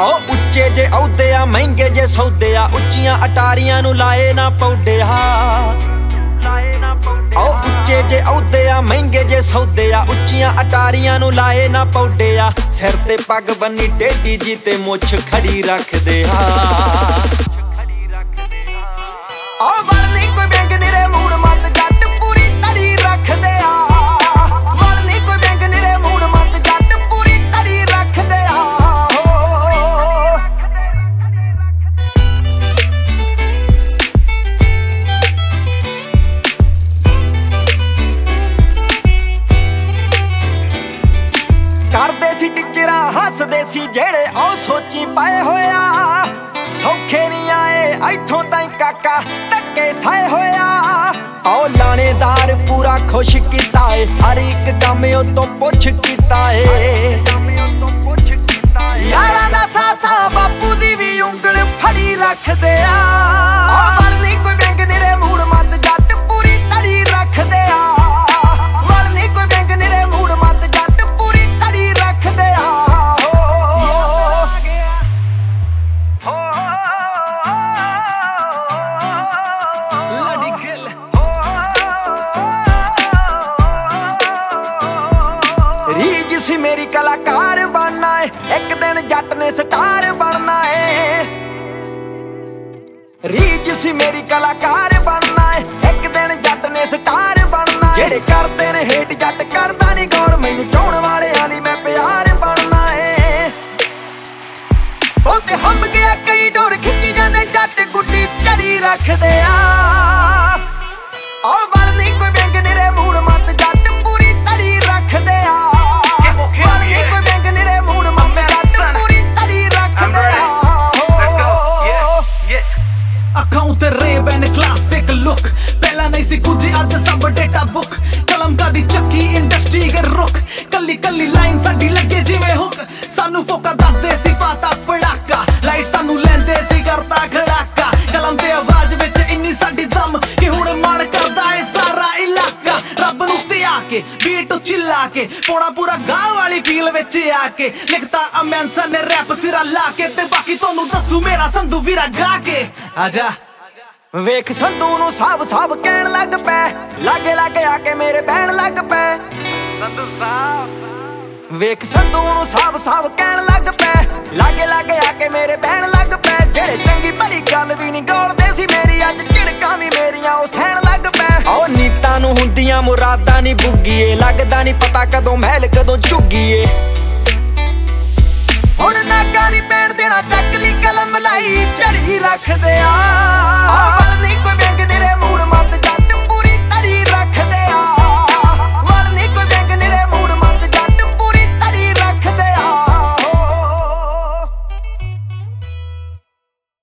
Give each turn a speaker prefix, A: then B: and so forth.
A: ओ उच्चे जे औदे आ महंगे जे सौदे आ उच्चियां अटारियां नू लाए ना पौडे ओ उच्चे जे औदे आ महंगे जे सौदे आ उच्चियां अटारियां नू लाए ना पौडे सिर ते पग बन्नी टेढ़ी जी ते मुछ खड़ी रख दे ओ बड़नी कोई बैंक निरे मूड मत जट पूरी तड़ी रख दे बड़नी कोई बैंक निरे मूड मत जट पूरी तड़ी रख दे करदे सी टिचरा हसदे सी जेड़े ओ सोची पाए होया सौखे नहीं आए इथों ताई काका धक्के साए होया ओ लानेदार पूरा खुश कीता है हर एक काम ओ तो पुछ कीता है यारा दा साथा बापू दी भी उंगल फड़ी रख दे ओ वरनी कोई बैंक निरे मूड मत जट पूरी तड़ी रख दे वरनी कोई बैंक निरे मूड मत जट पूरी तड़ी रख दे रीज सी मेरी कलाकार बनना है एक दिन जट ने स्टार बनना है रीज सी मेरी कलाकार बनना है एक दिन जट ने स्टार बनना है जेड़े करते ने हेट जट करदा नहीं गौर मैनू चाहण वाले आली मैं प्यार बनना है ओ ते हम गया कई डोर खिंची जाने जट गुड्डी चढ़ी रख दे ओ वरनी कोई बैंक निरे मूड मत जट पूरी तड़ी रख दे वरनी कोई बैंक निरे मूड मत जट पूरी तड़ी रख दे
B: अखां ते रेबन क्लासिक लुक पहला नहीं सी कुछ अज सब डेटा बुक कलम का दी चक्की इंडस्ट्री के रुख कली कली लाइन साडी लगे जिवें हुक सानू फोका दसदे सी पाता पड़ाका लाइट सानू लेंदे सी करता खड़ाका कलम ते आवाज विच इन्नी साडी दम कि हुण मन करदा है सारा इलाका रब नू ते आके बीट चिल्ला के पोड़ा पूरा गांव वाली फील विच आके लिखता अमेंसन ने रैप सिरा ला के ते बाकी तोनू दसू मेरा संधू वीरा गा के आजा
A: वेख संधू नू साहब साहब कहण लग पै लागे लागे आके मेरे बहन लग पै संधू साहब वेख संधू नू साहब साहब कहण लग पै लागे लागे आके मेरे बहन लग पै जेड़े चंगी भली गल भी नहीं गौलदे सी मेरी अज झिड़कां भी मेरियां ओ सहण लग पै ओ नीतां नू हुंदियां मुरादां नहीं बुग्गीए लगदा नहीं पता कदों महल कदों झुग्गीए हुण नागा नहीं पैण देना चक ली कलम लाई चढ़ी रख दे